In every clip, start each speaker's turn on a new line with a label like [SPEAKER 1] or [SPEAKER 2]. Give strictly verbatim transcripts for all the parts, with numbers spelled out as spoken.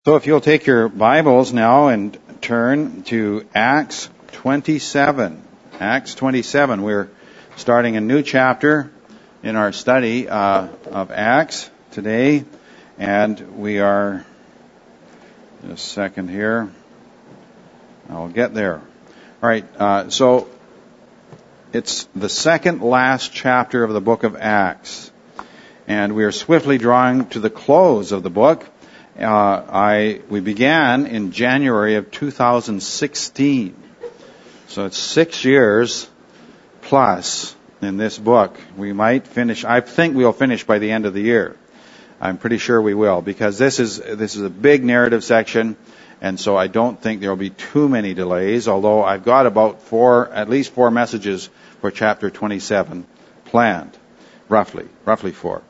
[SPEAKER 1] So if you'll take your Bibles now and turn to Acts twenty-seven. Acts twenty-seven. We're starting a new chapter in our study uh, of Acts today, and we are, just a second here, I'll get there. All right, uh, so it's the second last chapter of the book of Acts, and we are swiftly drawing to the close of the book. Uh, I we began in January of two thousand sixteen, so it's six years plus in this book. We might finish. I think we'll finish by the end of the year. I'm pretty sure we will, because this is this is a big narrative section, and so I don't think there will be too many delays. Although I've got about four, at least four messages for chapter twenty-seven planned, roughly, roughly four.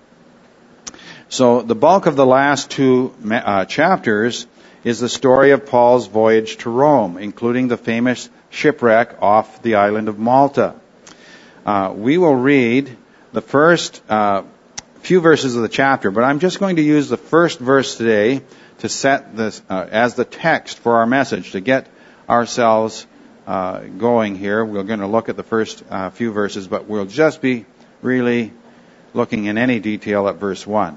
[SPEAKER 1] So the bulk of the last two uh, chapters is the story of Paul's voyage to Rome, including the famous shipwreck off the island of Malta. Uh, we will read the first uh, few verses of the chapter, but I'm just going to use the first verse today to set this uh, as the text for our message, to get ourselves uh, going here. We're going to look at the first uh, few verses, but we'll just be really looking in any detail at verse one.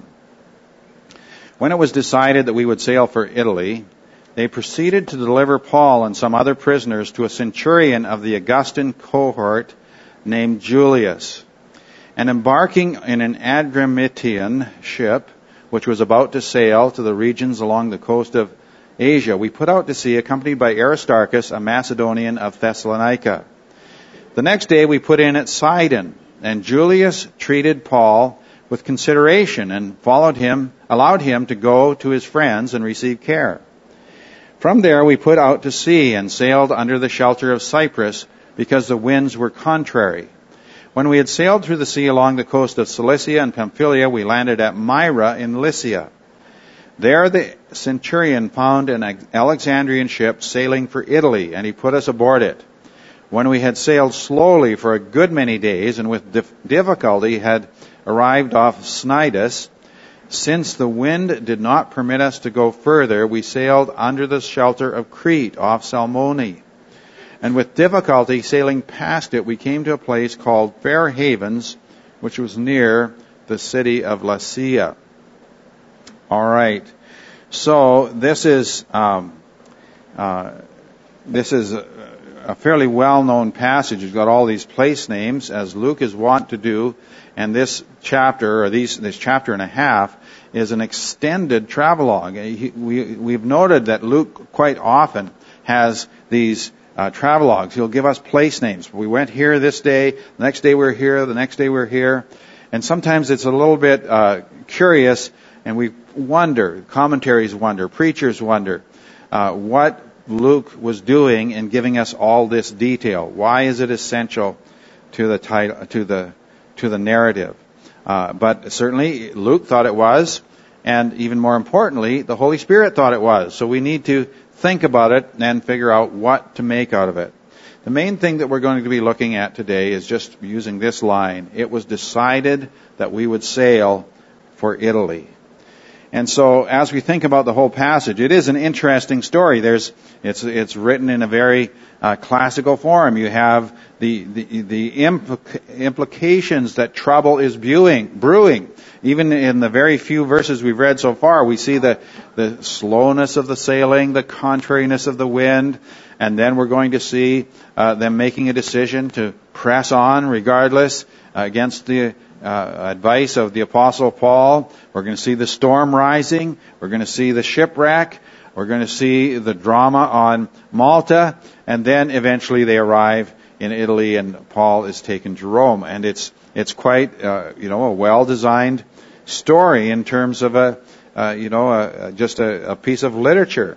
[SPEAKER 1] When it was decided that we would sail for Italy, they proceeded to deliver Paul and some other prisoners to a centurion of the Augustan cohort named Julius. And embarking in an Adramyttian ship, which was about to sail to the regions along the coast of Asia, we put out to sea, accompanied by Aristarchus, a Macedonian of Thessalonica. The next day we put in at Sidon, and Julius treated Paul with consideration and followed him, allowed him to go to his friends and receive care. From there we put out to sea and sailed under the shelter of Cyprus, because the winds were contrary. When we had sailed through the sea along the coast of Cilicia and Pamphylia, we landed at Myra in Lycia. There the centurion found an Alexandrian ship sailing for Italy, and he put us aboard it. When we had sailed slowly for a good many days, and with dif- difficulty had arrived off Cnidus, since the wind did not permit us to go further, we sailed under the shelter of Crete off Salmone. And with difficulty sailing past it, we came to a place called Fair Havens, which was near the city of Lasea. All right. So this is um, uh, this is a, a fairly well-known passage. It's got all these place names, as Luke is wont to do. And this chapter, or these, this chapter and a half, is an extended travelogue. We, we've noted that Luke quite often has these uh, travelogues. He'll give us place names. We went here this day, the next day we're here, the next day we're here. And sometimes it's a little bit uh, curious, and we wonder, commentaries wonder, preachers wonder, uh, what Luke was doing in giving us all this detail. Why is it essential to the title, to the to the narrative? Uh, but certainly Luke thought it was, and even more importantly, the Holy Spirit thought it was. So we need to think about it and figure out what to make out of it. The main thing that we're going to be looking at today is just using this line. It was decided that we would sail for Italy. And so as we think about the whole passage, it is an interesting story. There's, it's, it's written in a very uh, classical form. You have the, the, the implica- implications that trouble is brewing, brewing. Even in the very few verses we've read so far, we see the, the slowness of the sailing, the contrariness of the wind, and then we're going to see uh, them making a decision to press on regardless uh, against the Uh, advice of the Apostle Paul. We're going to see the storm rising. We're going to see the shipwreck. We're going to see the drama on Malta. And then eventually they arrive in Italy, and Paul is taken to Rome. And it's it's quite, uh, you know, a well-designed story in terms of a, uh, you know, a, just a, a piece of literature.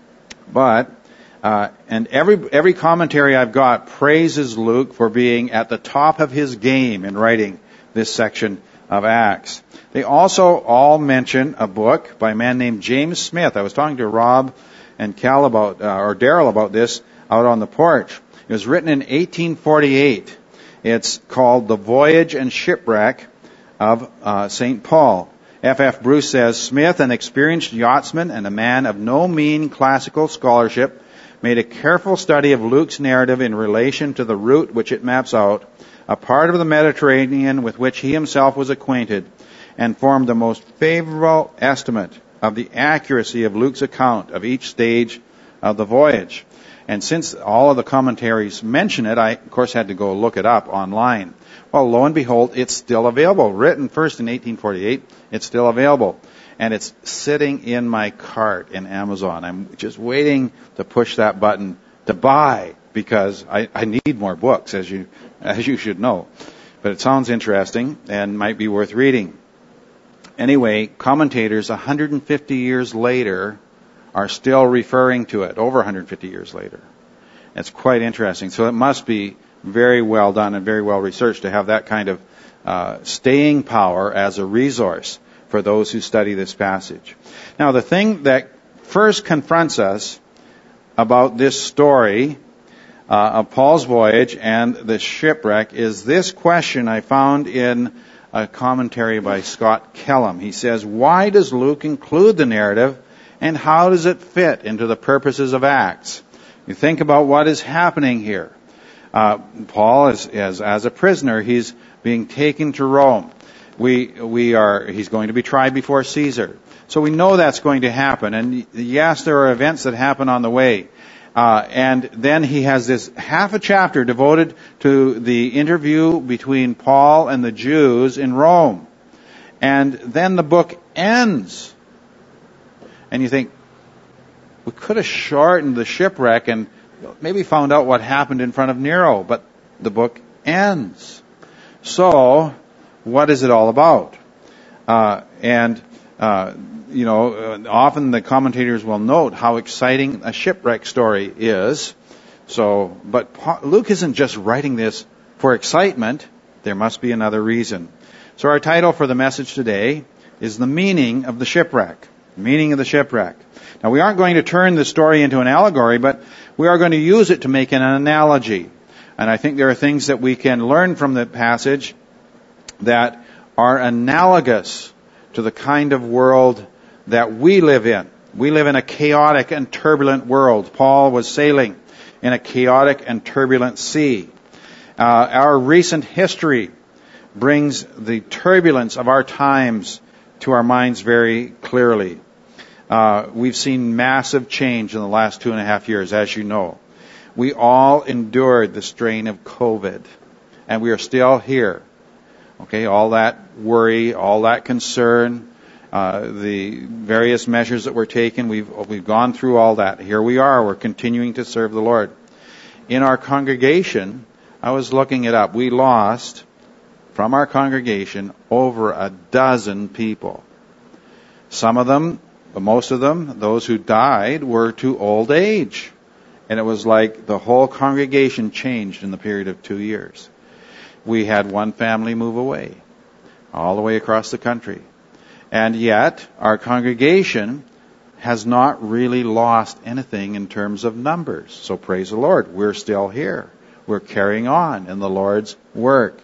[SPEAKER 1] But, uh, and every every commentary I've got praises Luke for being at the top of his game in writing this section of Acts. They also all mention a book by a man named James Smith. I was talking to Rob and Cal about, uh, or Daryl about this out on the porch. It was written in eighteen forty-eight. It's called The Voyage and Shipwreck of uh, Saint Paul. F F Bruce says, Smith, an experienced yachtsman and a man of no mean classical scholarship, made a careful study of Luke's narrative in relation to the route which it maps out, a part of the Mediterranean with which he himself was acquainted, and formed the most favorable estimate of the accuracy of Luke's account of each stage of the voyage. And since all of the commentaries mention it, I, of course, had to go look it up online. Well, lo and behold, it's still available. Written first in eighteen forty-eight, it's still available. And it's sitting in my cart in Amazon. I'm just waiting to push that button to buy, because I, I need more books, as you as you should know. But it sounds interesting and might be worth reading. Anyway, commentators one hundred fifty years later are still referring to it, over one hundred fifty years later. It's quite interesting. So it must be very well done and very well researched to have that kind of uh, staying power as a resource for those who study this passage. Now, the thing that first confronts us about this story uh, of Paul's voyage and the shipwreck is this question I found in a commentary by Scott Kellam. He says, why does Luke include the narrative, and how does it fit into the purposes of Acts? You think about what is happening here. Uh, Paul is, is, as a prisoner, he's being taken to Rome. We, we are, he's going to be tried before Caesar. So we know that's going to happen. And yes, there are events that happen on the way. Uh, and then he has this half a chapter devoted to the interview between Paul and the Jews in Rome. And then the book ends. And you think, we could have shortened the shipwreck and maybe found out what happened in front of Nero, but the book ends. So, what is it all about? Uh, and, uh, you know, often the commentators will note how exciting a shipwreck story is. So, but Luke isn't just writing this for excitement. There must be another reason. So our title for the message today is The Meaning of the Shipwreck. Meaning of the shipwreck. Now, we aren't going to turn the story into an allegory, but we are going to use it to make an analogy. And I think there are things that we can learn from the passage that are analogous to the kind of world that we live in. We live in a chaotic and turbulent world. Paul was sailing in a chaotic and turbulent sea. Uh, our recent history brings the turbulence of our times to our minds very clearly. Uh, we've seen massive change in the last two and a half years, as you know. We all endured the strain of COVID, and we are still here. Okay, all that worry, all that concern, uh, the various measures that were taken, we've we've gone through all that. Here we are, we're continuing to serve the Lord. In our congregation, I was looking it up, we lost, from our congregation, over a dozen people. Some of them, but most of them, those who died, were to old age. And it was like the whole congregation changed in the period of two years. We had one family move away, all the way across the country. And yet, our congregation has not really lost anything in terms of numbers. So praise the Lord, we're still here. We're carrying on in the Lord's work.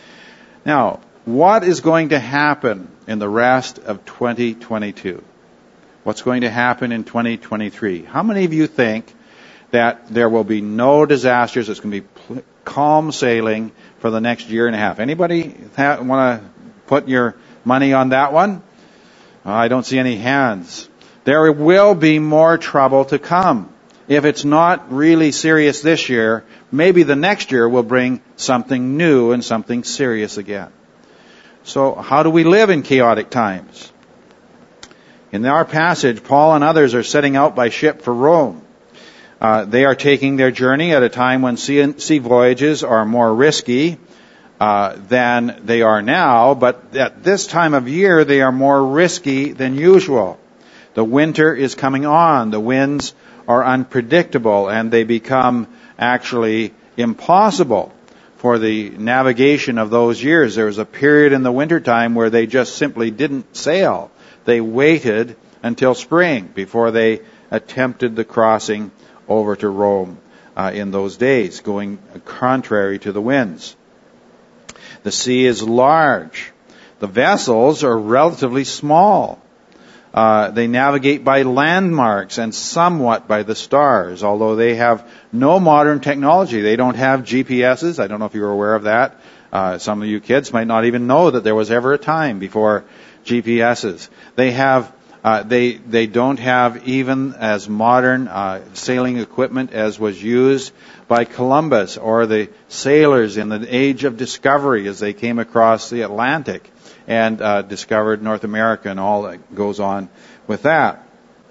[SPEAKER 1] Now, what is going to happen in the rest of twenty twenty-two? What's going to happen in twenty twenty-three? How many of you think that there will be no disasters? It's going to be pl- calm sailing for the next year and a half. Anybody ha- want to put your money on that one? Uh, I don't see any hands. There will be more trouble to come. If it's not really serious this year, maybe the next year will bring something new and something serious again. So how do we live in chaotic times? In our passage, Paul and others are setting out by ship for Rome. Uh, they are taking their journey at a time when sea, sea voyages are more risky uh, than they are now, but at this time of year they are more risky than usual. The winter is coming on. The winds are unpredictable, and they become actually impossible for the navigation of those years. There was a period in the wintertime where they just simply didn't sail. They waited until spring before they attempted the crossing over to Rome uh, in those days, going contrary to the winds. The sea is large. The vessels are relatively small. Uh, they navigate by landmarks and somewhat by the stars, although they have no modern technology. They don't have G P S's. I don't know if you were aware of that. Uh, some of you kids might not even know that there was ever a time before G P S's. They have, uh, they they don't have even as modern uh, sailing equipment as was used by Columbus or the sailors in the age of discovery as they came across the Atlantic and uh, discovered North America and all that goes on with that.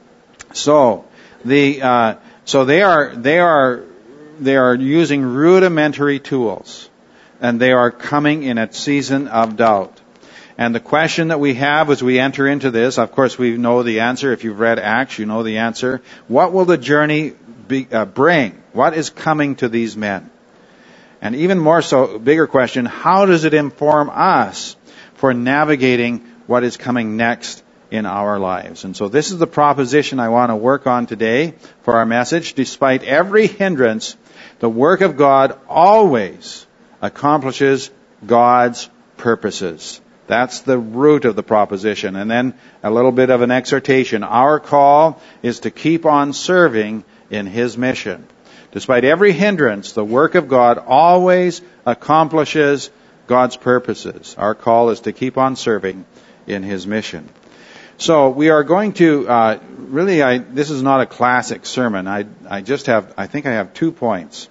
[SPEAKER 1] So the uh, so they are they are they are using rudimentary tools, and they are coming in a season of doubt. And the question that we have as we enter into this, of course, we know the answer. If you've read Acts, you know the answer. What will the journey be, uh, bring? What is coming to these men? And even more so, bigger question: how does it inform us for navigating what is coming next in our lives? And so this is the proposition I want to work on today for our message. Despite every hindrance, the work of God always accomplishes God's purposes. That's the root of the proposition. And then a little bit of an exhortation. Our call is to keep on serving in His mission. Despite every hindrance, the work of God always accomplishes God's purposes. Our call is to keep on serving in His mission. So we are going to, uh, really, I, this is not a classic sermon. I, I just have, I think I have two points.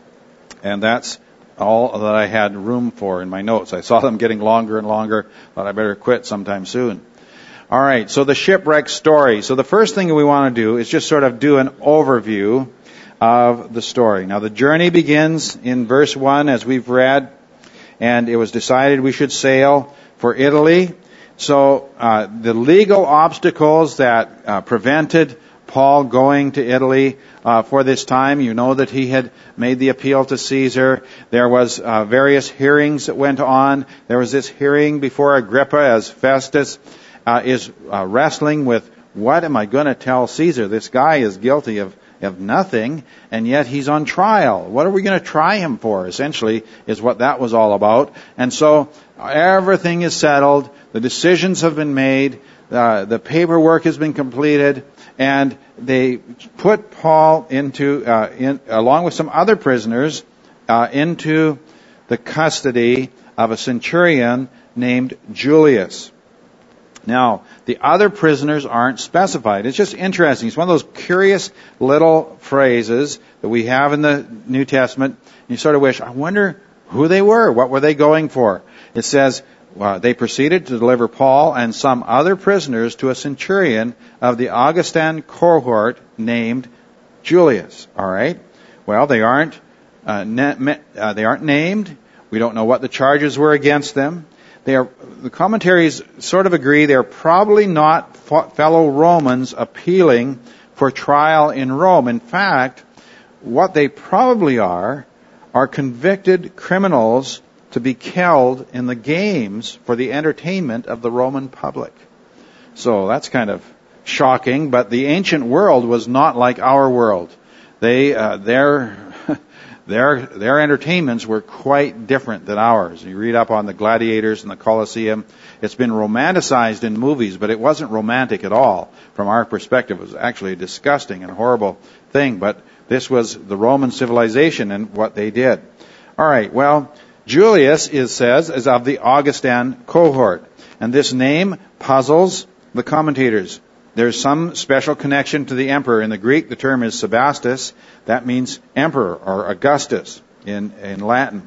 [SPEAKER 1] And that's all that I had room for in my notes. I saw them getting longer and longer. Thought I better quit sometime soon. All right, so the shipwreck story. So the first thing we want to do is just sort of do an overview of the story. Now the journey begins in verse one, as we've read. And it was decided we should sail for Italy. So uh, the legal obstacles that uh, prevented Paul going to Italy uh, for this time, you know that he had made the appeal to Caesar. There was uh, various hearings that went on. There was this hearing before Agrippa as Festus uh, is uh, wrestling with, what am I going to tell Caesar? This guy is guilty of of nothing, and yet he's on trial. What are we going to try him for, essentially, is what that was all about. And so everything is settled. The decisions have been made. Uh, the paperwork has been completed. And they put Paul into, uh, in, along with some other prisoners, uh, into the custody of a centurion named Julius. Now, the other prisoners aren't specified. It's just interesting. It's one of those curious little phrases that we have in the New Testament. You sort of wish, I wonder who they were. What were they going for? It says, well, they proceeded to deliver Paul and some other prisoners to a centurion of the Augustan cohort named Julius. All right. Well, they aren't uh, ne- uh, they aren't named. We don't know what the charges were against them. They are, the commentaries sort of agree they're probably not fellow Romans appealing for trial in Rome. In fact, what they probably are, are convicted criminals to be killed in the games for the entertainment of the Roman public. So that's kind of shocking, but the ancient world was not like our world. They, uh, their, Their their entertainments were quite different than ours. You read up on the gladiators and the Colosseum. It's been romanticized in movies, but it wasn't romantic at all from our perspective. It was actually a disgusting and horrible thing. But this was the Roman civilization and what they did. All right, well, Julius is says is of the Augustan cohort. And this name puzzles the commentators. There's some special connection to the emperor. In the Greek, the term is Sebastus. That means emperor or Augustus in, in Latin.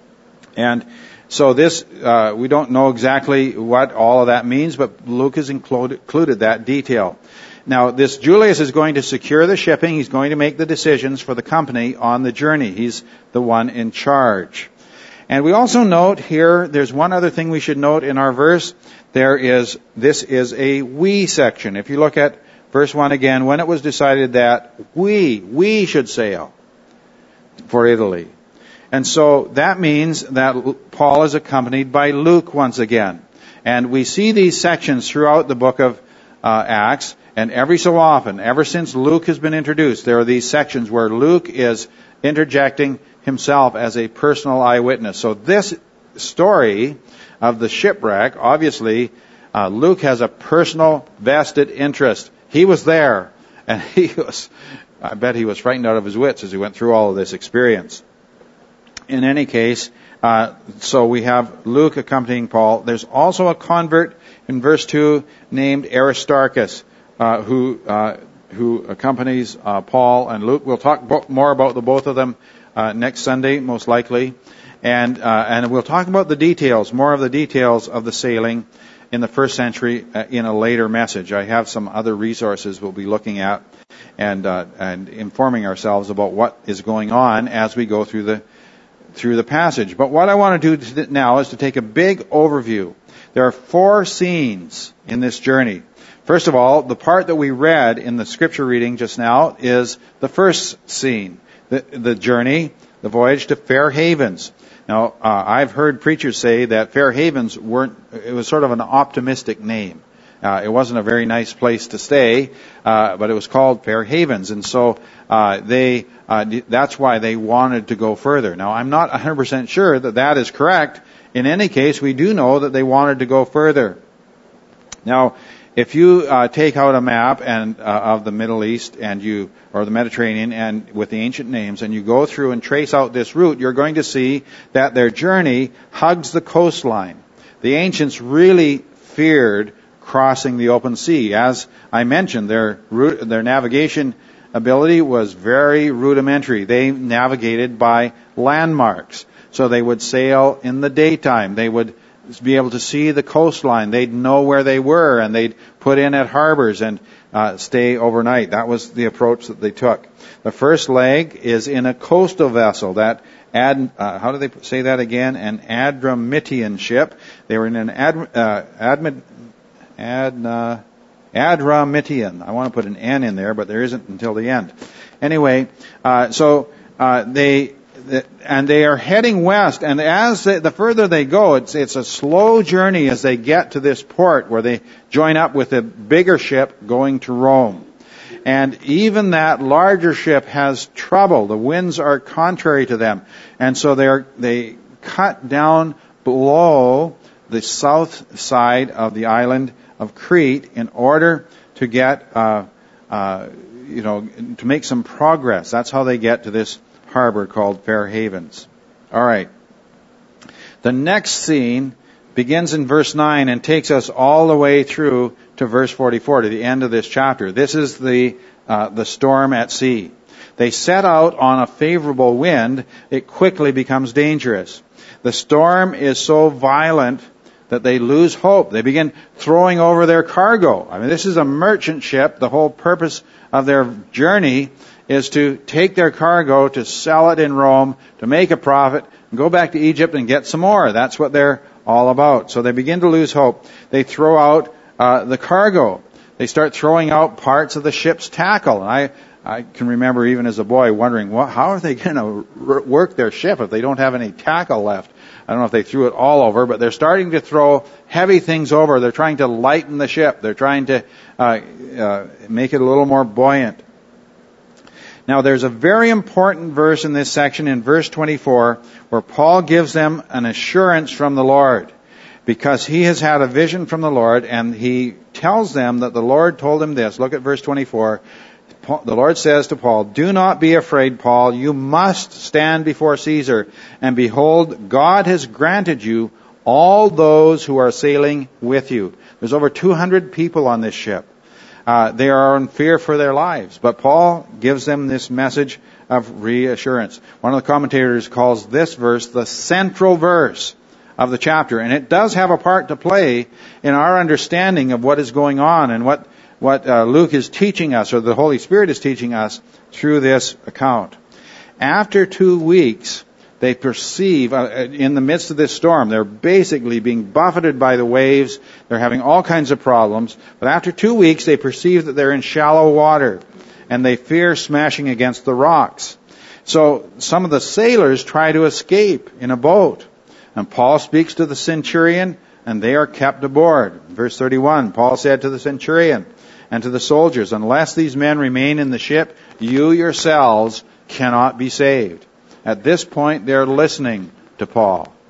[SPEAKER 1] And so this, uh, we don't know exactly what all of that means, but Luke has included, included that detail. Now, this Julius is going to secure the shipping. He's going to make the decisions for the company on the journey. He's the one in charge. And we also note here, there's one other thing we should note in our verse. There is, this is a we section. If you look at verse one again, when it was decided that we, we should sail for Italy. And so that means that Paul is accompanied by Luke once again. And we see these sections throughout the book of uh, Acts, and every so often, ever since Luke has been introduced, there are these sections where Luke is interjecting himself as a personal eyewitness. So this story of the shipwreck, obviously, uh, Luke has a personal vested interest. He was there, and he was, I bet he was frightened out of his wits as he went through all of this experience. In any case, uh, so we have Luke accompanying Paul. There's also a convert in verse two named Aristarchus, uh, who uh, who accompanies uh, Paul and Luke. We'll talk bo- more about the both of them uh, next Sunday, most likely, and uh, and we'll talk about the details, more of the details of the sailing in the first century uh, in a later message. I have some other resources we'll be looking at and uh, and informing ourselves about what is going on as we go through the through the passage. But what I want to do now is to take a big overview. There are four scenes in this journey. First of all, the part that we read in the scripture reading just now is the first scene, the, the journey, the voyage to Fair Havens. Now, uh, I've heard preachers say that Fair Havens weren't, it was sort of an optimistic name. Uh, it wasn't a very nice place to stay, uh, but it was called Fair Havens, and so uh, they uh, that's why they wanted to go further. Now, I'm not one hundred percent sure that that is correct. In any case, we do know that they wanted to go further. Now, if you uh, take out a map and uh, of the Middle East and you or the Mediterranean and with the ancient names and you go through and trace out this route, you're going to see that their journey hugs the coastline. The ancients really feared crossing the open sea. As I mentioned, their route, their navigation ability was very rudimentary. They navigated by landmarks. So they would sail in the daytime. They would be able to see the coastline. They'd know where they were, and they'd put in at harbors and uh, stay overnight. That was the approach that they took. The first leg is in a coastal vessel. That ad, uh, how do they say that again? An Adramyttian ship. They were in an ad, uh, admit, ad, uh, Adramyttian. I want to put an N in there, but there isn't until the end. Anyway, uh, so uh, they. And they are heading west, and as they, the further they go, it's it's a slow journey as they get to this port where they join up with a bigger ship going to Rome. And even that larger ship has trouble. The winds are contrary to them, and so they are they cut down below the south side of the island of Crete in order to get uh, uh, you know to make some progress. That's how they get to this harbor called Fair Havens. All right. The next scene begins in verse nine and takes us all the way through to verse forty-four, to the end of this chapter. This is the uh, the storm at sea. They set out on a favorable wind. It quickly becomes dangerous. The storm is so violent that they lose hope. They begin throwing over their cargo. I mean, this is a merchant ship. The whole purpose of their journey is to take their cargo, to sell it in Rome, to make a profit, and go back to Egypt and get some more. That's what they're all about. So they begin to lose hope. They throw out uh, the cargo. They start throwing out parts of the ship's tackle. And I, I can remember even as a boy wondering, well, how are they going to r- work their ship if they don't have any tackle left? I don't know if they threw it all over, but they're starting to throw heavy things over. They're trying to lighten the ship. They're trying to uh, uh, make it a little more buoyant. Now, there's a very important verse in this section, in verse twenty-four, where Paul gives them an assurance from the Lord, because he has had a vision from the Lord, and he tells them that the Lord told him this. Look at verse twenty-four. The Lord says to Paul, "Do not be afraid, Paul. You must stand before Caesar, and behold, God has granted you all those who are sailing with you." There's over two hundred people on this ship. Uh, they are in fear for their lives. But Paul gives them this message of reassurance. One of the commentators calls this verse the central verse of the chapter. And it does have a part to play in our understanding of what is going on and what, what uh, Luke is teaching us, or the Holy Spirit is teaching us through this account. After two weeks, they perceive, uh, in the midst of this storm, they're basically being buffeted by the waves. They're having all kinds of problems. But after two weeks, they perceive that they're in shallow water, and they fear smashing against the rocks. So some of the sailors try to escape in a boat. And Paul speaks to the centurion, and they are kept aboard. Verse thirty-one, Paul said to the centurion and to the soldiers, "Unless these men remain in the ship, you yourselves cannot be saved." At this point, they're listening to Paul. All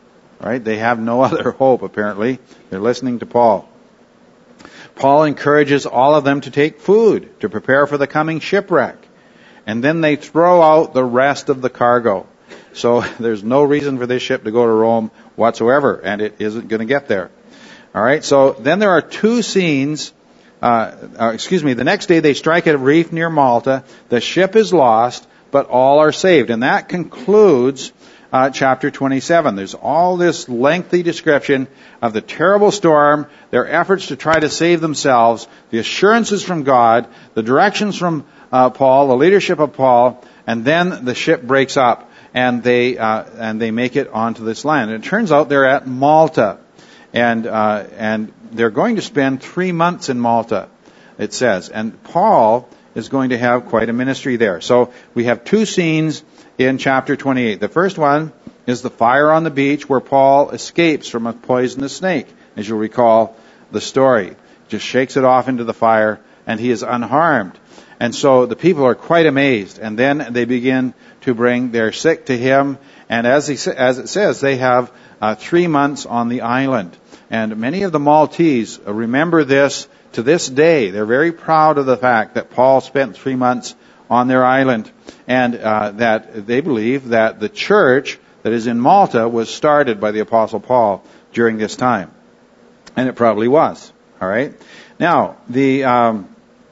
[SPEAKER 1] All right, they have no other hope, apparently. They're listening to Paul. Paul encourages all of them to take food to prepare for the coming shipwreck. And then they throw out the rest of the cargo. So there's no reason for this ship to go to Rome whatsoever, and it isn't going to get there. All right, so then there are two scenes. Uh, uh, excuse me, the next day they strike a reef near Malta. The ship is lost, but all are saved. And that concludes uh, chapter twenty-seven. There's all this lengthy description of the terrible storm, their efforts to try to save themselves, the assurances from God, the directions from uh, Paul, the leadership of Paul, and then the ship breaks up and they uh, and they make it onto this land. And it turns out they're at Malta, and uh, and they're going to spend three months in Malta, it says. And Paul is going to have quite a ministry there. So we have two scenes in chapter twenty-eight. The first one is the fire on the beach where Paul escapes from a poisonous snake. As you'll recall the story, just shakes it off into the fire and he is unharmed. And so the people are quite amazed. And then they begin to bring their sick to him. And as he as it says, they have uh, three months on the island. And many of the Maltese remember this to this day. They're very proud of the fact that Paul spent three months on their island, and uh, that they believe that the church that is in Malta was started by the Apostle Paul during this time. And it probably was. All right. Now, the um,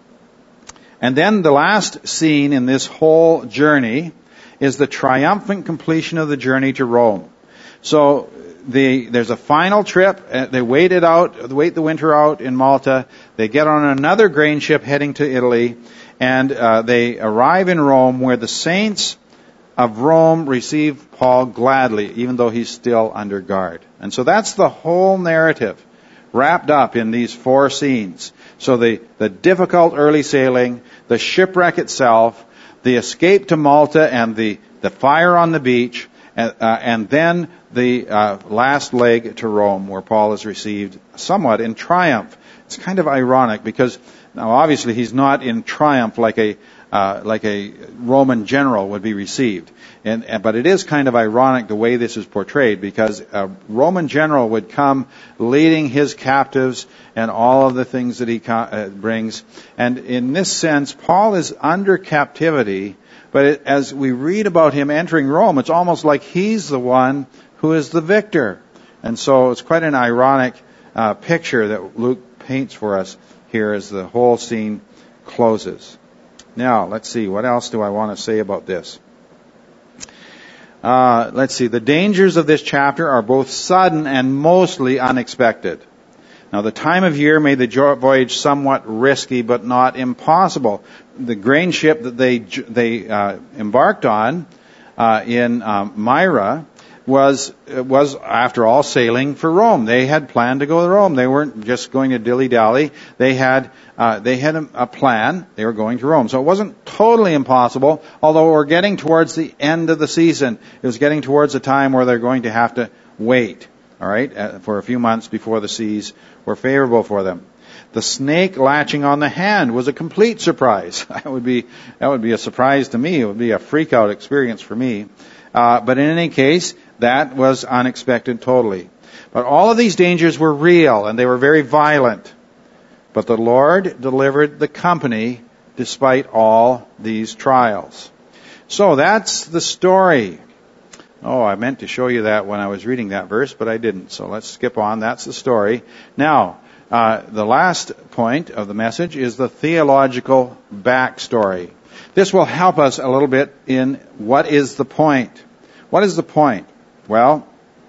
[SPEAKER 1] and then the last scene in this whole journey is the triumphant completion of the journey to Rome. So the, there's a final trip. Uh, they wait it out, wait the winter out in Malta. They get on another grain ship heading to Italy, and uh, they arrive in Rome, where the saints of Rome receive Paul gladly, even though he's still under guard. And so that's the whole narrative wrapped up in these four scenes. So the, the difficult early sailing, the shipwreck itself, the escape to Malta, and the, the fire on the beach, and, uh, and then the uh, last leg to Rome, where Paul is received somewhat in triumph. It's kind of ironic because now obviously he's not in triumph like a uh, like a Roman general would be received, and, and but it is kind of ironic the way this is portrayed, because a Roman general would come leading his captives and all of the things that he uh, brings, and in this sense Paul is under captivity. But it, as we read about him entering Rome, it's almost like he's the one who is the victor. And so it's quite an ironic uh, picture that Luke paints for us here as the whole scene closes. Now, let's see. What else do I want to say about this? Uh, let's see. The dangers of this chapter are both sudden and mostly unexpected. Now, the time of year made the voyage somewhat risky, but not impossible. The grain ship that they they uh, embarked on uh, in um, Myra was was, after all, sailing for Rome. They had planned to go to Rome. They weren't just going to dilly-dally. They had uh, they had a, a plan. They were going to Rome. So it wasn't totally impossible, although we're getting towards the end of the season. It was getting towards a time where they're going to have to wait, all right, uh, for a few months before the seas were favorable for them. The snake latching on the hand was a complete surprise. That would be that would be a surprise to me. It would be a freak-out experience for me. Uh, but in any case, that was unexpected totally. But all of these dangers were real, and they were very violent. But the Lord delivered the company despite all these trials. So that's the story. Oh, I meant to show you that when I was reading that verse, but I didn't. So let's skip on. That's the story. Now, uh, the last point of the message is the theological backstory. This will help us a little bit in what is the point. What is the point? Well,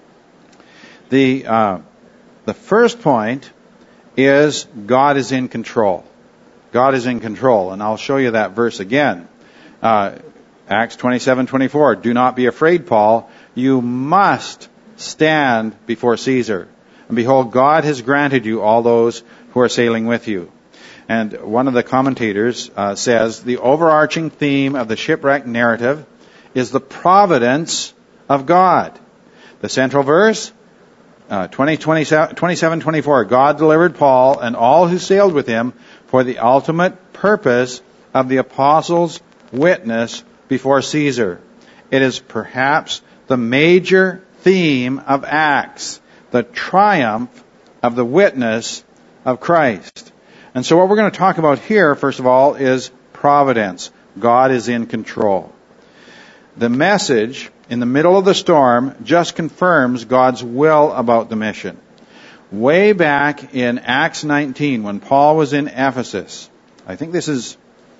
[SPEAKER 1] the uh, the first point is God is in control. God is in control, and I'll show you that verse again. Uh, Acts twenty-seven twenty-four. Do not be afraid, Paul. You must stand before Caesar. And behold, God has granted you all those who are sailing with you. And one of the commentators uh, says the overarching theme of the shipwreck narrative is the providence of God. The central verse, uh, twenty, twenty-seven twenty-four, God delivered Paul and all who sailed with him for the ultimate purpose of the apostles' witness before Caesar. It is perhaps the major theme of Acts, the triumph of the witness of Christ. And so what we're going to talk about here, first of all, is providence. God is in control. The message in the middle of the storm just confirms God's will about the mission. Way back in Acts nineteen, when Paul was in Ephesus, I think this is,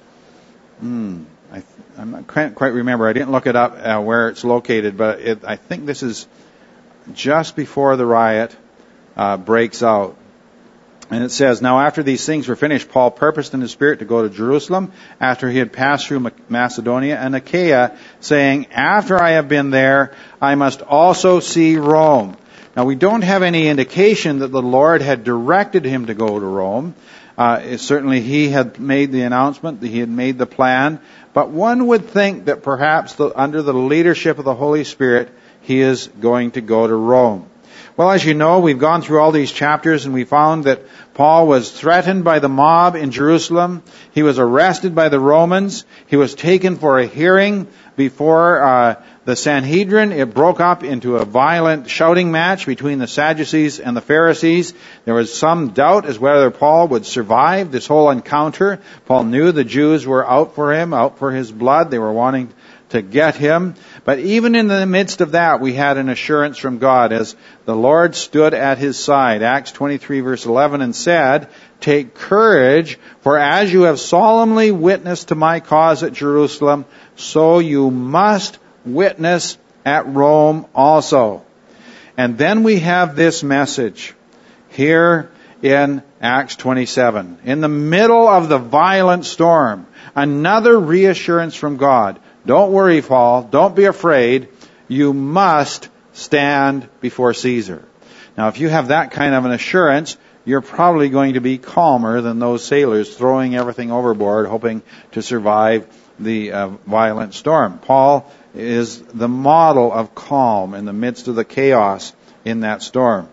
[SPEAKER 1] hmm, I, I can't quite remember. I didn't look it up uh, where it's located, but it, I think this is just before the riot uh, breaks out. And it says, "Now after these things were finished, Paul purposed in his spirit to go to Jerusalem after he had passed through Macedonia and Achaia, saying, 'After I have been there, I must also see Rome.'" Now we don't have any indication that the Lord had directed him to go to Rome. Uh, certainly he had made the announcement, that he had made the plan. But one would think that perhaps the, under the leadership of the Holy Spirit, he is going to go to Rome. Well, as you know, we've gone through all these chapters and we found that Paul was threatened by the mob in Jerusalem. He was arrested by the Romans. He was taken for a hearing before uh, the Sanhedrin. It broke up into a violent shouting match between the Sadducees and the Pharisees. There was some doubt as whether Paul would survive this whole encounter. Paul knew the Jews were out for him, out for his blood. They were wanting to get him. But even in the midst of that, we had an assurance from God as the Lord stood at his side. Acts twenty-three verse eleven, and said, "Take courage, for as you have solemnly witnessed to my cause at Jerusalem, so you must witness at Rome also." And then we have this message here in Acts twenty-seven. In the middle of the violent storm, another reassurance from God. Don't worry, Paul. Don't be afraid. You must stand before Caesar. Now, if you have that kind of an assurance, you're probably going to be calmer than those sailors throwing everything overboard, hoping to survive the uh, violent storm. Paul is the model of calm in the midst of the chaos in that storm.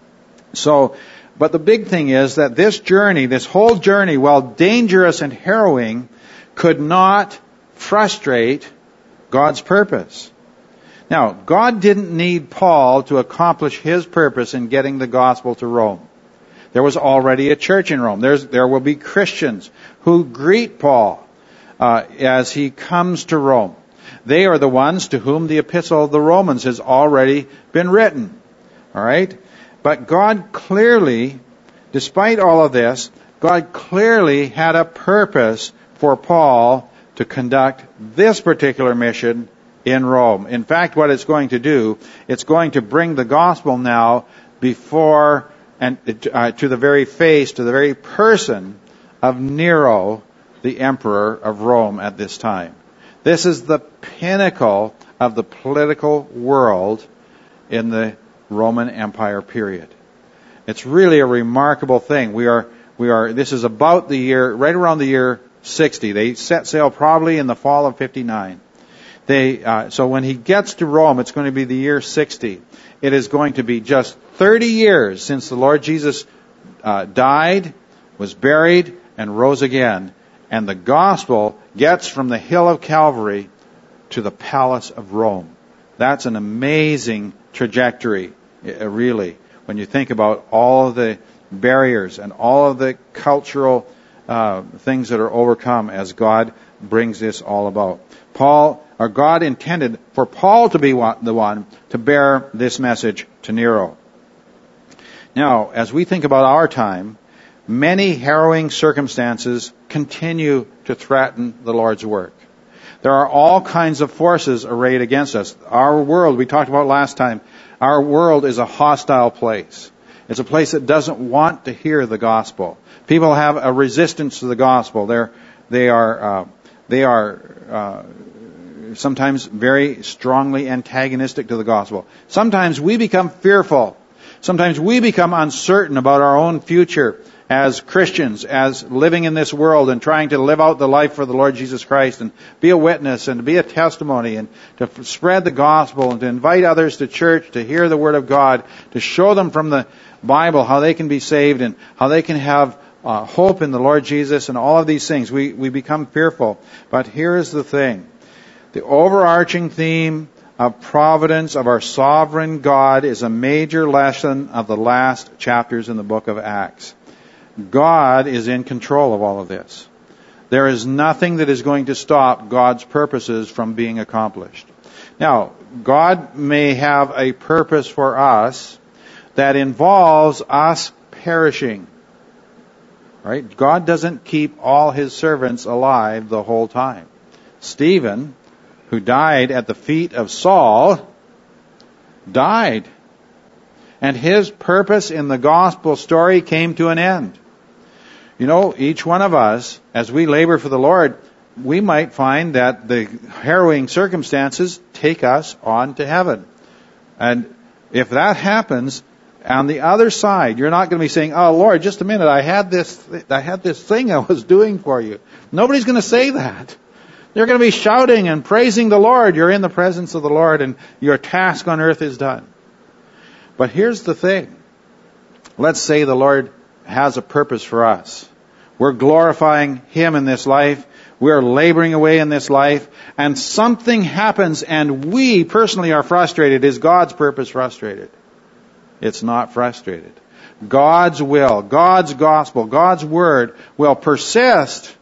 [SPEAKER 1] So, but the big thing is that this journey, this whole journey, while dangerous and harrowing, could not frustrate God's purpose. Now, God didn't need Paul to accomplish his purpose in getting the gospel to Rome. There was already a church in Rome. There's, there will be Christians who greet Paul uh, as he comes to Rome. They are the ones to whom the epistle of the Romans has already been written. All right? But God clearly, despite all of this, God clearly had a purpose for Paul to conduct this particular mission in Rome. In fact, what it's going to do, it's going to bring the gospel now before and uh, to the very face, to the very person of Nero, the emperor of Rome at this time. This is the pinnacle of the political world in the Roman Empire period. It's really a remarkable thing. We are, we are, this is about the year, right around the year sixty. They set sail probably in the fall of fifty-nine. They, uh, so when he gets to Rome, it's going to be the year sixty. It is going to be just thirty years since the Lord Jesus uh, died, was buried, and rose again. And the gospel gets from the hill of Calvary to the palace of Rome. That's an amazing trajectory, really, when you think about all of the barriers and all of the cultural uh, things that are overcome as God brings this all about. Paul, or God intended for Paul to be one, the one to bear this message to Nero. Now, as we think about our time, many harrowing circumstances continue to threaten the Lord's work. There are all kinds of forces arrayed against us. Our world, we talked about last time, our world is a hostile place. It's a place that doesn't want to hear the gospel. People have a resistance to the gospel. They're, they are, uh, they are uh, sometimes very strongly antagonistic to the gospel. Sometimes we become fearful. Sometimes we become uncertain about our own future as Christians, as living in this world and trying to live out the life for the Lord Jesus Christ and be a witness and to be a testimony and to f- spread the gospel and to invite others to church, to hear the Word of God, to show them from the Bible how they can be saved and how they can have uh, hope in the Lord Jesus and all of these things. We, we become fearful. But here is the thing. The overarching theme of providence of our sovereign God is a major lesson of the last chapters in the book of Acts. God is in control of all of this. There is nothing that is going to stop God's purposes from being accomplished. Now, God may have a purpose for us that involves us perishing. Right? God doesn't keep all His servants alive the whole time. Stephen, who died at the feet of Saul, died. And his purpose in the gospel story came to an end. You know, each one of us, as we labor for the Lord, we might find that the harrowing circumstances take us on to heaven. And if that happens, on the other side, you're not going to be saying, "Oh Lord, just a minute, I had this, I had this thing I was doing for you." Nobody's going to say that. They're going to be shouting and praising the Lord. You're in the presence of the Lord and your task on earth is done. But here's the thing. Let's say the Lord has a purpose for us. We're glorifying Him in this life. We're laboring away in this life. And something happens and we personally are frustrated. Is God's purpose frustrated? It's not frustrated. God's will, God's gospel, God's word will persist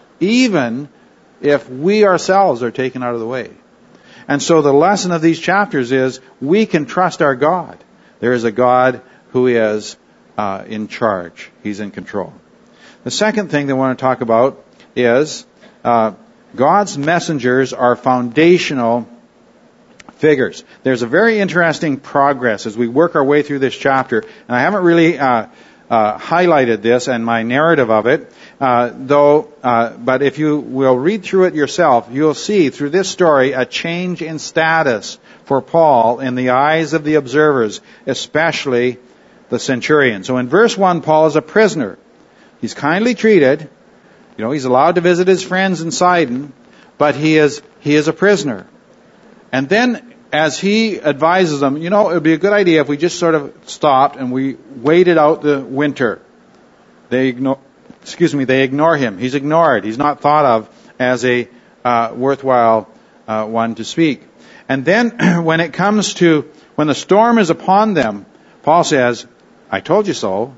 [SPEAKER 1] even if we ourselves are taken out of the way. And so the lesson of these chapters is we can trust our God. There is a God who is uh, in charge. He's in control. The second thing that I want to talk about is uh, God's messengers are foundational figures. There's a very interesting progress as we work our way through this chapter, and I haven't really uh, uh, highlighted this and my narrative of it, uh, though. Uh, but if you will read through it yourself, you'll see through this story a change in status for Paul in the eyes of the observers, especially the centurion. So in verse one, Paul is a prisoner. He's kindly treated. You know, he's allowed to visit his friends in Sidon, but he is he is a prisoner. And then as he advises them, you know, it would be a good idea if we just sort of stopped and we waited out the winter. They ignore, excuse me, they ignore him. He's ignored. He's not thought of as a uh, worthwhile uh, one to speak. And then when it comes to, when the storm is upon them, Paul says, "I told you so."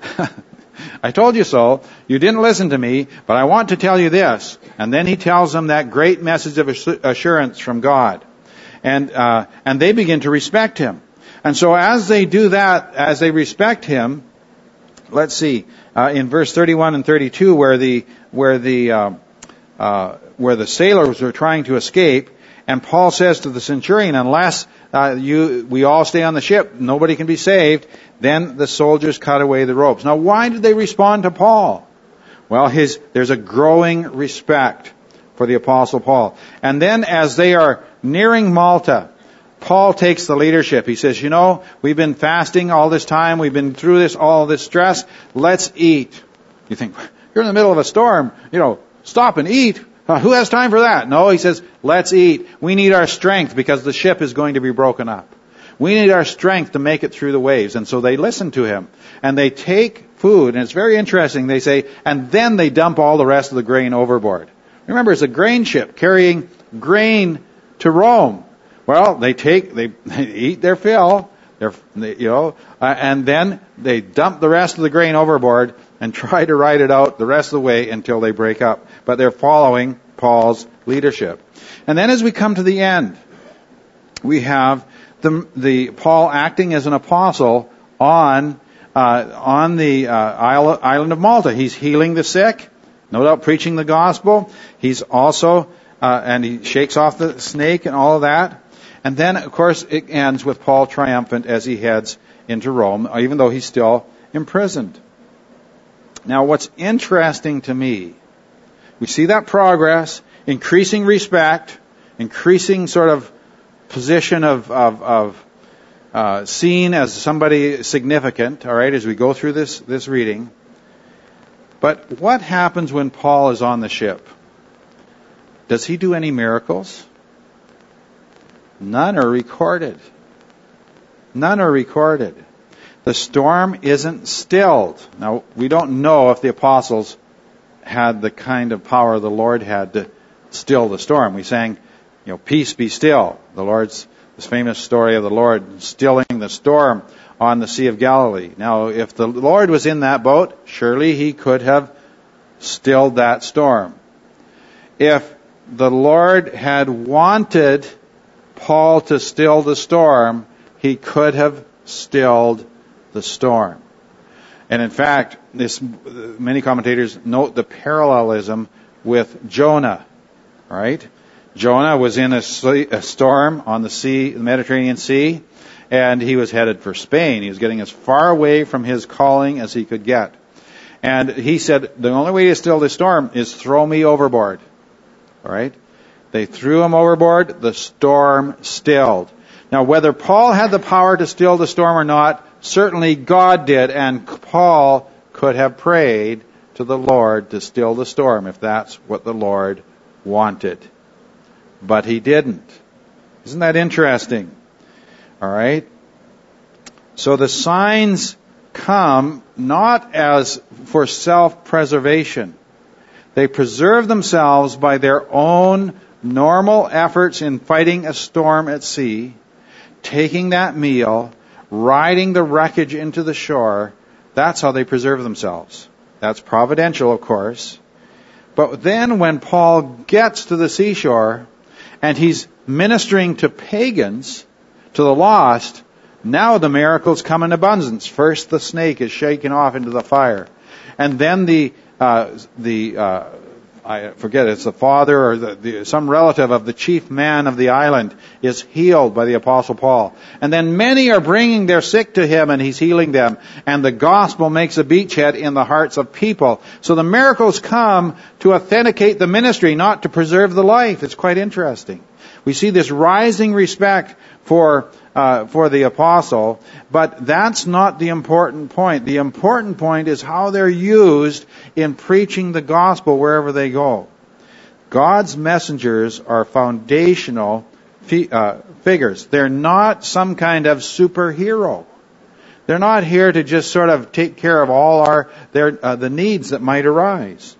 [SPEAKER 1] I told you so. You didn't listen to me, but I want to tell you this. And then he tells them that great message of assurance from God. And uh, and they begin to respect him. And so as they do that, as they respect him, let's see, uh, in verse thirty-one and thirty-two, where the where the uh, uh, where the sailors were trying to escape, and Paul says to the centurion, "Unless uh, you we all stay on the ship, nobody can be saved." Then the soldiers cut away the ropes. Now, why did they respond to Paul? Well, his there's a growing respect for the Apostle Paul. And then as they are nearing Malta, Paul takes the leadership. He says, you know, we've been fasting all this time. We've been through this, all this stress. Let's eat. You think, you're in the middle of a storm. You know, stop and eat. Uh, who has time for that? No, he says, let's eat. We need our strength because the ship is going to be broken up. We need our strength to make it through the waves. And so they listen to him. And they take food. And it's very interesting. They say, and then they dump all the rest of the grain overboard. Remember, it's a grain ship carrying grain to Rome. Well, they take, they, they eat their fill, their, they, you know, uh, and then they dump the rest of the grain overboard and try to ride it out the rest of the way until they break up. But they're following Paul's leadership. And then as we come to the end, we have the, the Paul acting as an apostle on uh, on the uh, island of Malta. He's healing the sick, no doubt preaching the gospel. He's also uh, and he shakes off the snake and all of that. And then, of course, it ends with Paul triumphant as he heads into Rome, even though he's still imprisoned. Now, what's interesting to me, we see that progress, increasing respect, increasing sort of position of, of, of uh, seen as somebody significant, all right, as we go through this, this reading. But what happens when Paul is on the ship? Does he do any miracles? None are recorded. None are recorded. The storm isn't stilled. Now, we don't know if the apostles had the kind of power the Lord had to still the storm. We sang you know, peace be still. The Lord's, this famous story of the Lord stilling the storm on the Sea of Galilee. Now, if the Lord was in that boat, surely he could have stilled that storm. If the Lord had wanted Paul to still the storm, he could have stilled the storm. And in fact, this, many commentators note the parallelism with Jonah, right? Jonah was in a, sea, a storm on the sea, the Mediterranean Sea, and he was headed for Spain. He was getting as far away from his calling as he could get. And he said, the only way to still the storm is throw me overboard. All right? They threw him overboard. The storm stilled. Now, whether Paul had the power to still the storm or not, certainly God did, and Paul could have prayed to the Lord to still the storm if that's what the Lord wanted. But he didn't. Isn't that interesting? All right? So the signs come not as for self-preservation. They preserve themselves by their own normal efforts in fighting a storm at sea, taking that meal, riding the wreckage into the shore. That's how they preserve themselves. That's providential, of course. But then when Paul gets to the seashore and he's ministering to pagans, to the lost, now the miracles come in abundance. First, the snake is shaken off into the fire. And then the, uh, the, uh, I forget, it's the father or the, the, some relative of the chief man of the island is healed by the Apostle Paul. And then many are bringing their sick to him and he's healing them. And the gospel makes a beachhead in the hearts of people. So the miracles come to authenticate the ministry, not to preserve the life. It's quite interesting. We see this rising respect for uh, for the apostle, but that's not the important point. The important point is how they're used in preaching the gospel wherever they go. God's messengers are foundational fi- uh, figures. They're not some kind of superhero. They're not here to just sort of take care of all our their uh, the needs that might arise.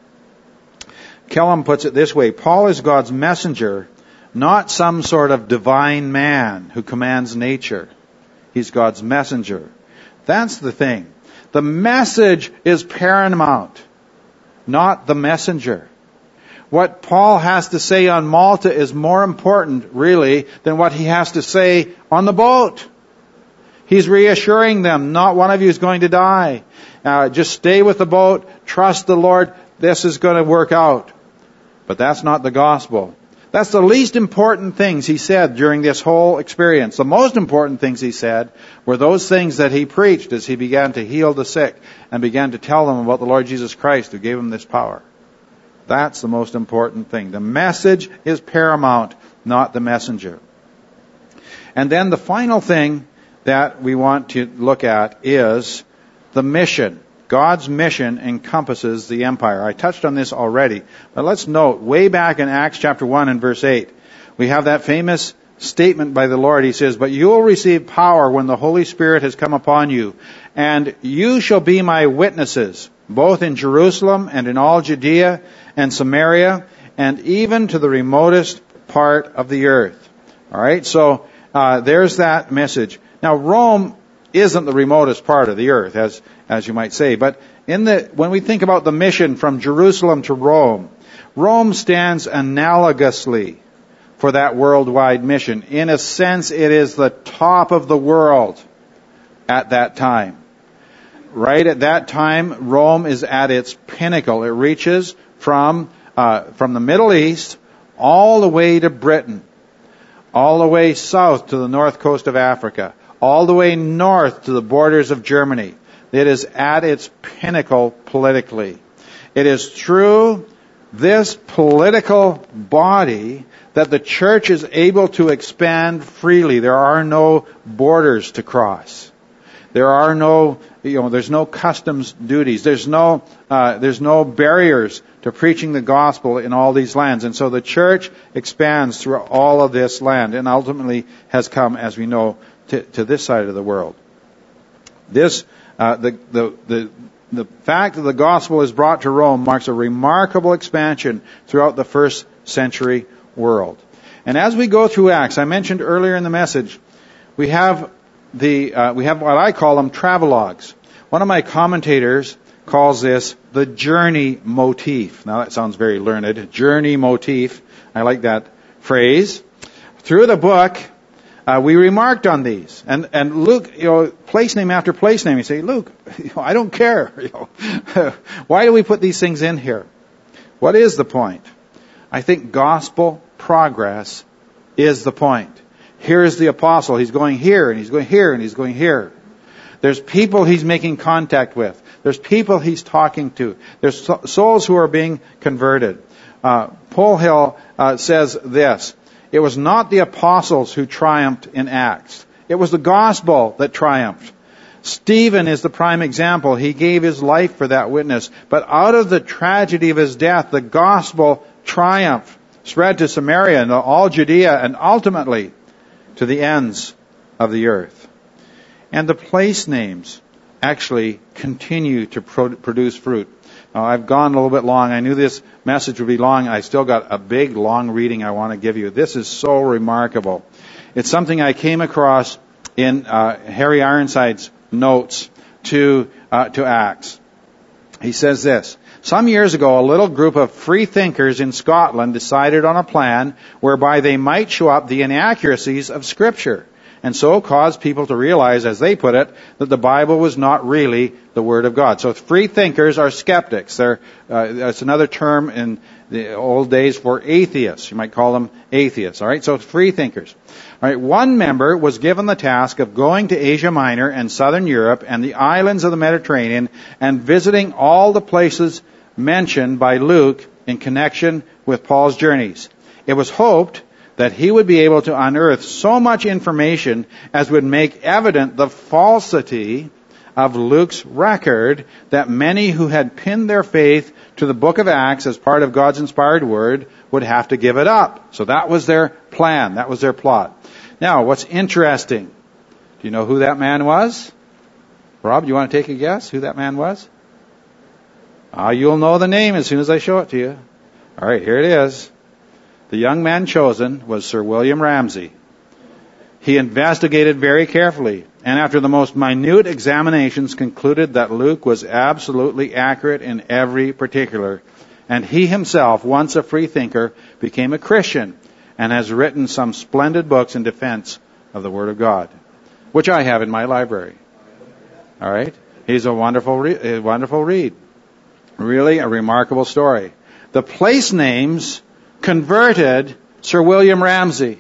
[SPEAKER 1] Kellum puts it this way: Paul is God's messenger, not some sort of divine man who commands nature. He's God's messenger. That's the thing. The message is paramount, not the messenger. What Paul has to say on Malta is more important, really, than what he has to say on the boat. He's reassuring them, not one of you is going to die. Uh, just stay with the boat, trust the Lord, this is going to work out. But that's not the gospel. That's the least important things he said during this whole experience. The most important things he said were those things that he preached as he began to heal the sick and began to tell them about the Lord Jesus Christ who gave him this power. That's the most important thing. The message is paramount, not the messenger. And then the final thing that we want to look at is the mission. God's mission encompasses the empire. I touched on this already, but let's note, way back in Acts chapter one and verse eight, we have that famous statement by the Lord. He says, "But you will receive power when the Holy Spirit has come upon you, and you shall be my witnesses, both in Jerusalem and in all Judea and Samaria, and even to the remotest part of the earth." All right, so uh, there's that message. Now, Rome isn't the remotest part of the earth, as as you might say. But in the when we think about the mission from Jerusalem to Rome, Rome stands analogously for that worldwide mission. In a sense, it is the top of the world at that time. Right at that time, Rome is at its pinnacle. It reaches from uh, from the Middle East all the way to Britain, all the way south to the north coast of Africa, all the way north to the borders of Germany. It is at its pinnacle politically. It is through this political body that the church is able to expand freely. There are no borders to cross. There are no, you know, there's no customs duties. There's no, uh, there's no barriers to preaching the gospel in all these lands. And so the church expands through all of this land and ultimately has come, as we know, to, to this side of the world. This, uh, the, the, the, the fact that the gospel is brought to Rome marks a remarkable expansion throughout the first century world. And as we go through Acts, I mentioned earlier in the message, we have the uh, we have what I call them travelogues. One of my commentators calls this the journey motif. Now that sounds very learned. Journey motif. I like that phrase. Through the book, uh, we remarked on these. And and Luke, you know, place name after place name. You say, Luke, you know, I don't care. You know, why do we put these things in here? What is the point? I think gospel progress is the point. Here's the apostle. He's going here, and he's going here, and he's going here. There's people he's making contact with. There's people he's talking to. There's souls who are being converted. Uh, Polhill uh, says this: it was not the apostles who triumphed in Acts. It was the gospel that triumphed. Stephen is the prime example. He gave his life for that witness. But out of the tragedy of his death, the gospel triumphed, spread to Samaria and all Judea, and ultimately to the ends of the earth. And the place names actually continue to pro- produce fruit. Now, I've gone a little bit long. I knew this message would be long. I still got a big, long reading I want to give you. This is so remarkable. It's something I came across in uh, Harry Ironside's notes to uh, to Acts. He says this: some years ago, a little group of free thinkers in Scotland decided on a plan whereby they might show up the inaccuracies of Scripture, and so cause people to realize, as they put it, that the Bible was not really the Word of God. So free thinkers are skeptics. They're, uh, that's another term in the old days for atheists. You might call them atheists. All right, so free thinkers. All right, one member was given the task of going to Asia Minor and Southern Europe and the islands of the Mediterranean and visiting all the places mentioned by Luke in connection with Paul's journeys. It was hoped that he would be able to unearth so much information as would make evident the falsity of Luke's record that many who had pinned their faith to the book of Acts as part of God's inspired word would have to give it up. So that was their plan. That was their plot. Now, what's interesting, do you know who that man was? Rob, do you want to take a guess who that man was? Ah, you'll know the name as soon as I show it to you. All right, here it is. The young man chosen was Sir William Ramsay. He investigated very carefully, and after the most minute examinations concluded that Luke was absolutely accurate in every particular. And he himself, once a free thinker, became a Christian and has written some splendid books in defense of the Word of God, which I have in my library. All right? He's a wonderful, re- a wonderful read. Really a remarkable story. The place names converted Sir William Ramsay.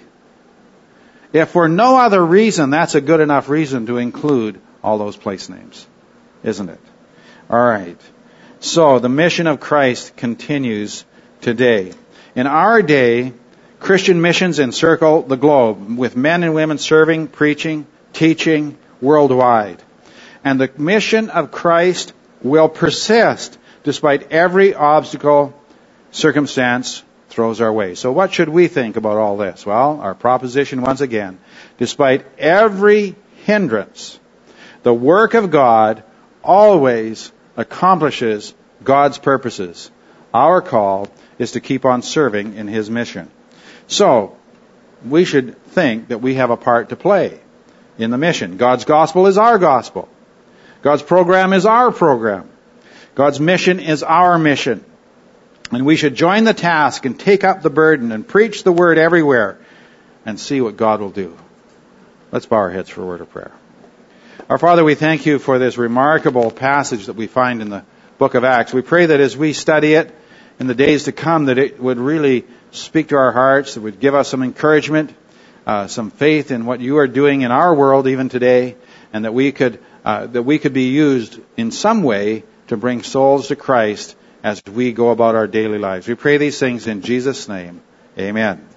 [SPEAKER 1] If for no other reason, that's a good enough reason to include all those place names, isn't it? All right. So the mission of Christ continues today. In our day, Christian missions encircle the globe with men and women serving, preaching, teaching worldwide. And the mission of Christ will persist despite every obstacle, circumstance throws our way. So what should we think about all this? Well, our proposition once again, despite every hindrance, the work of God always accomplishes God's purposes. Our call is to keep on serving in His mission. So, we should think that we have a part to play in the mission. God's gospel is our gospel. God's program is our program. God's mission is our mission. And we should join the task and take up the burden and preach the word everywhere and see what God will do. Let's bow our heads for a word of prayer. Our Father, we thank you for this remarkable passage that we find in the book of Acts. We pray that as we study it in the days to come, that it would really speak to our hearts, that would give us some encouragement, uh, some faith in what you are doing in our world even today, and that we could uh, that we could be used in some way to bring souls to Christ as we go about our daily lives. We pray these things in Jesus' name. Amen.